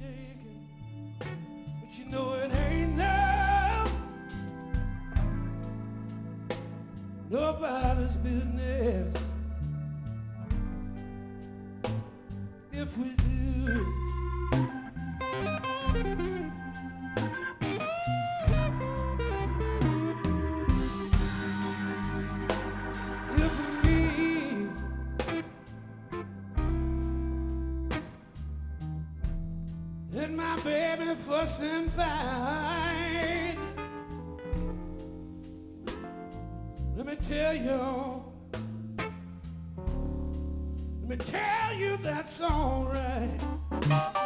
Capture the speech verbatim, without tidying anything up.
shaking, but you know it ain't enough. Nobody's business if we do. If me and my baby fuss and fight, let me tell you, let me tell you that's all right.